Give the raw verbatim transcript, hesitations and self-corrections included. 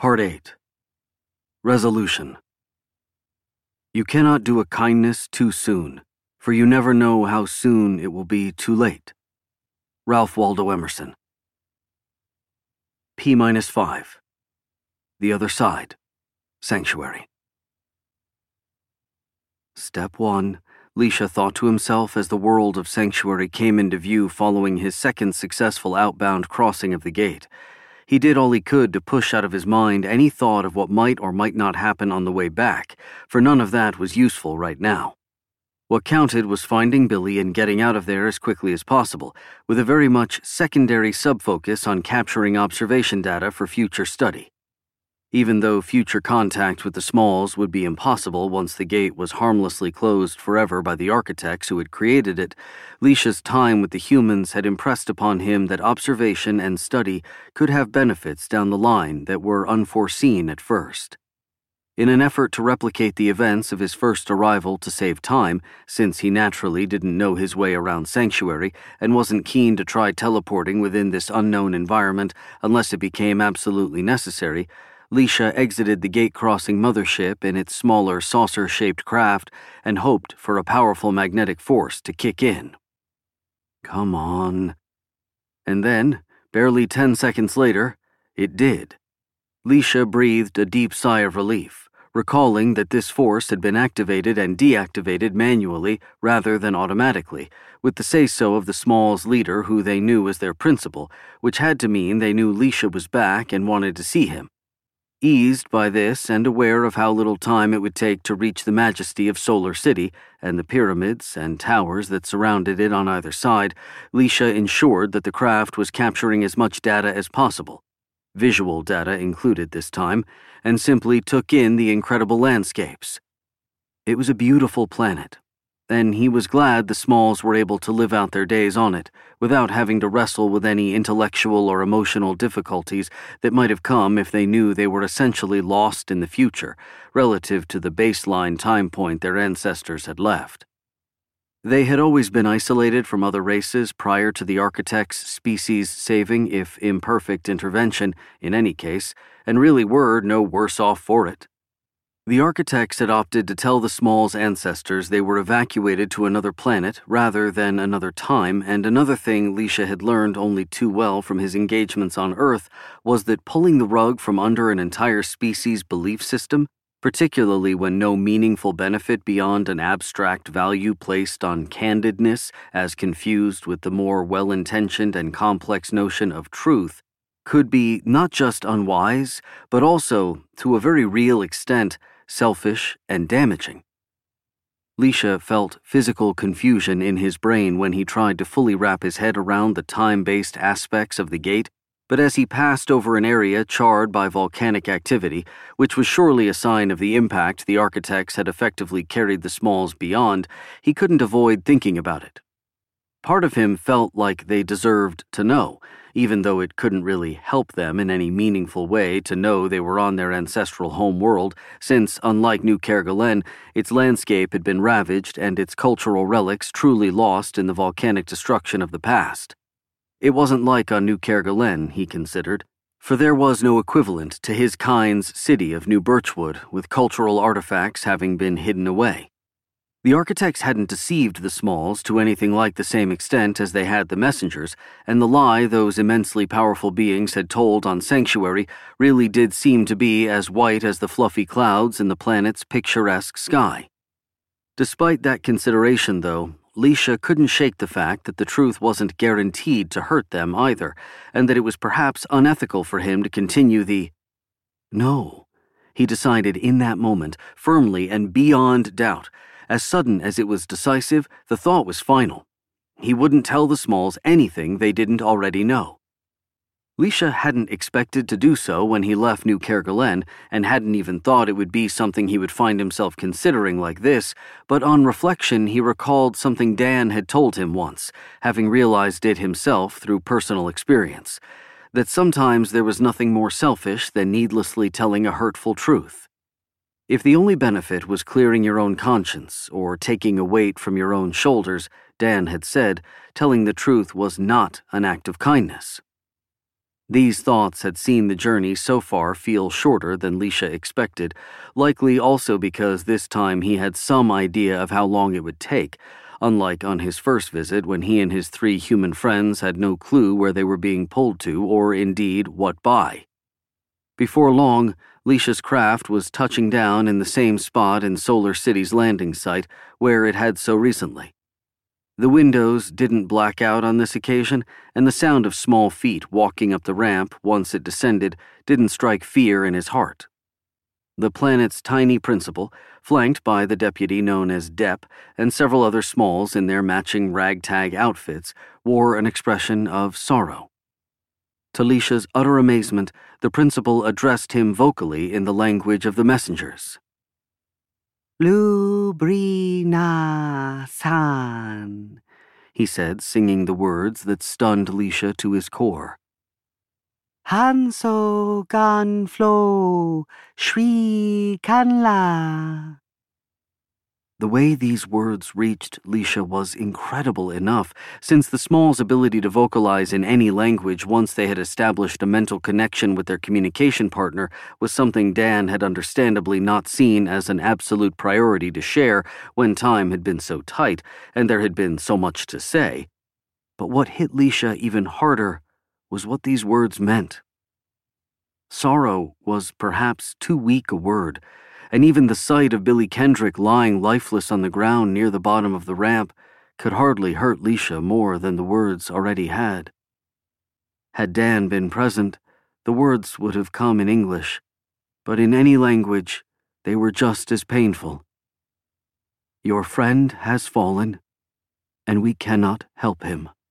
Part eight. Resolution. You cannot do a kindness too soon, for you never know how soon it will be too late. Ralph Waldo Emerson. P minus five. The other side. Sanctuary. Step one, Leisha thought to himself as the world of Sanctuary came into view following his second successful outbound crossing of the gate. He did all he could to push out of his mind any thought of what might or might not happen on the way back, for none of that was useful right now. What counted was finding Billy and getting out of there as quickly as possible, with a very much secondary sub-focus on capturing observation data for future study. Even though future contact with the Smalls would be impossible once the gate was harmlessly closed forever by the architects who had created it, Leisha's time with the humans had impressed upon him that observation and study could have benefits down the line that were unforeseen at first. In an effort to replicate the events of his first arrival to save time, since he naturally didn't know his way around Sanctuary and wasn't keen to try teleporting within this unknown environment unless it became absolutely necessary, Leisha exited the gate-crossing mothership in its smaller saucer-shaped craft and hoped for a powerful magnetic force to kick in. Come on. And then, barely ten seconds later, it did. Leisha breathed a deep sigh of relief, recalling that this force had been activated and deactivated manually rather than automatically, with the say-so of the Smalls' leader who they knew as their principal, which had to mean they knew Leisha was back and wanted to see him. Eased by this and aware of how little time it would take to reach the majesty of Solar City and the pyramids and towers that surrounded it on either side, Leisha ensured that the craft was capturing as much data as possible, visual data included this time, and simply took in the incredible landscapes. It was a beautiful planet, and he was glad the Smalls were able to live out their days on it without having to wrestle with any intellectual or emotional difficulties that might have come if they knew they were essentially lost in the future relative to the baseline time point their ancestors had left. They had always been isolated from other races prior to the architects' species-saving, if imperfect, intervention in any case, and really were no worse off for it. The architects had opted to tell the Smalls' ancestors they were evacuated to another planet rather than another time, and another thing Leisha had learned only too well from his engagements on Earth was that pulling the rug from under an entire species' belief system, particularly when no meaningful benefit beyond an abstract value placed on candidness as confused with the more well-intentioned and complex notion of truth, could be not just unwise, but also, to a very real extent, selfish and damaging. Leisha felt physical confusion in his brain when he tried to fully wrap his head around the time-based aspects of the gate, but as he passed over an area charred by volcanic activity, which was surely a sign of the impact the architects had effectively carried the Smalls beyond, he couldn't avoid thinking about it. Part of him felt like they deserved to know, even though it couldn't really help them in any meaningful way to know they were on their ancestral home world, since, unlike New Kerguelen, its landscape had been ravaged and its cultural relics truly lost in the volcanic destruction of the past. It wasn't like on New Kerguelen, he considered, for there was no equivalent to his kind's city of New Birchwood, with cultural artifacts having been hidden away. The architects hadn't deceived the Smalls to anything like the same extent as they had the messengers, and the lie those immensely powerful beings had told on Sanctuary really did seem to be as white as the fluffy clouds in the planet's picturesque sky. Despite that consideration, though, Leisha couldn't shake the fact that the truth wasn't guaranteed to hurt them either, and that it was perhaps unethical for him to continue the... No, he decided in that moment, firmly and beyond doubt. As sudden as it was decisive, the thought was final. He wouldn't tell the Smalls anything they didn't already know. Leisha hadn't expected to do so when he left New Kerguelen, and hadn't even thought it would be something he would find himself considering like this, but on reflection he recalled something Dan had told him once, having realized it himself through personal experience, that sometimes there was nothing more selfish than needlessly telling a hurtful truth. If the only benefit was clearing your own conscience or taking a weight from your own shoulders, Dan had said, telling the truth was not an act of kindness. These thoughts had seen the journey so far feel shorter than Lisha expected, likely also because this time he had some idea of how long it would take, unlike on his first visit when he and his three human friends had no clue where they were being pulled to or indeed what by. Before long, Lisha's craft was touching down in the same spot in Solar City's landing site where it had so recently. The windows didn't black out on this occasion, and the sound of small feet walking up the ramp once it descended didn't strike fear in his heart. The planet's tiny principal, flanked by the deputy known as Depp and several other smalls in their matching ragtag outfits, wore an expression of sorrow. To Lisha's utter amazement, the principal addressed him vocally in the language of the messengers. "Lubrina-san," he said, singing the words that stunned Lisha to his core. "Hanso gan flo, shri kanla." The way these words reached Lisha was incredible enough, since the Small's ability to vocalize in any language once they had established a mental connection with their communication partner was something Dan had understandably not seen as an absolute priority to share when time had been so tight and there had been so much to say. But what hit Lisha even harder was what these words meant. Sorrow was perhaps too weak a word, and even the sight of Billy Kendrick lying lifeless on the ground near the bottom of the ramp could hardly hurt Lisha more than the words already had. Had Dan been present, the words would have come in English, but in any language, they were just as painful. Your friend has fallen, and we cannot help him.